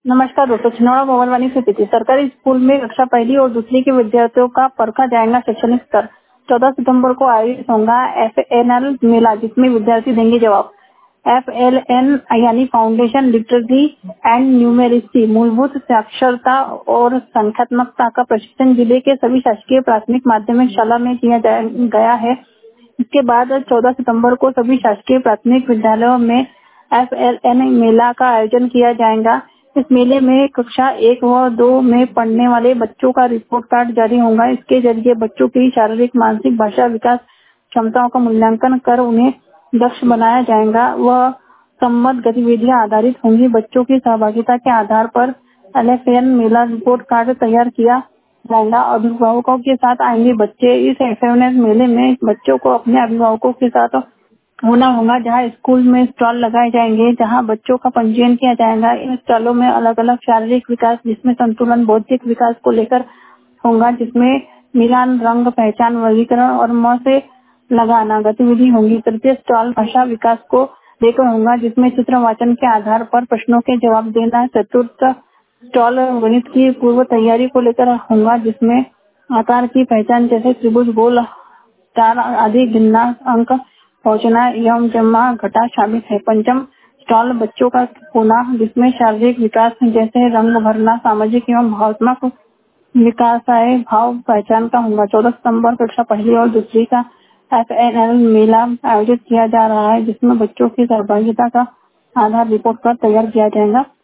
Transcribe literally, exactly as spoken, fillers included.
नमस्कार दोस्तों, छिंदवाड़ा मोबाइल से प्रीति। सरकारी स्कूल में कक्षा पहली और दूसरी के विद्यार्थियों का परखा जाएगा शैक्षणिक स्तर। चौदह सितंबर को आयोजित होगा एफ एन एल मेला, जिसमें विद्यार्थी देंगे जवाब। एफ एल एन यानी फाउंडेशन लिटरेसी एंड न्यूमेरिसी, मूलभूत साक्षरता और संख्यात्मकता का प्रशिक्षण जिले के सभी शासकीय प्राथमिक माध्यमिक शाला में किया गया है। इसके बाद चौदह सितंबर को सभी शासकीय प्राथमिक विद्यालयों में एफ एल एन मेला का आयोजन किया जाएगा। इस मेले में कक्षा एक व दो में पढ़ने वाले बच्चों का रिपोर्ट कार्ड जारी होगा। इसके जरिए बच्चों की शारीरिक, मानसिक, भाषा विकास क्षमताओं का मूल्यांकन कर उन्हें दक्ष बनाया जाएगा। वह संबद्ध गतिविधियां आधारित होंगी। बच्चों की सहभागिता के आधार पर एल एफ एन मेला रिपोर्ट कार्ड तैयार किया जाएगा। अभिभावकों के साथ आएंगे बच्चे। इस एफ एन एल मेले में बच्चों को अपने अभिभावकों के साथ होना होगा, जहां स्कूल में स्टॉल लगाए जाएंगे, जहां बच्चों का पंजीयन किया जाएगा। इन स्टॉलों में अलग अलग शारीरिक विकास, जिसमें संतुलन, बौद्धिक विकास को लेकर होगा, जिसमें मिलान, रंग, पहचान, वर्गीकरण और म से लगाना गतिविधि होंगी। तृतीय स्टॉल भाषा विकास को लेकर होगा, जिसमें चित्र वाचन के आधार पर प्रश्नों के जवाब देना। चतुर्थ स्टॉल गणित की पूर्व तैयारी को लेकर होगा, जिसमें आकार की पहचान जैसे त्रिभुज, गोल, स्टार आदि गिनना, अंक पहुंचना एवं जमा घटा शामिल है। पंचम स्टॉल बच्चों का होना, जिसमें शारीरिक विकास जैसे रंग भरना, सामाजिक एवं भावनात्मक विकास आए भाव पहचान का होगा। चौदह सितंबर कक्षा पहली और दूसरी का एफ एन एल मेला आयोजित किया जा रहा है, जिसमें बच्चों की सहभागिता का आधार रिपोर्ट कर तैयार किया जाएगा।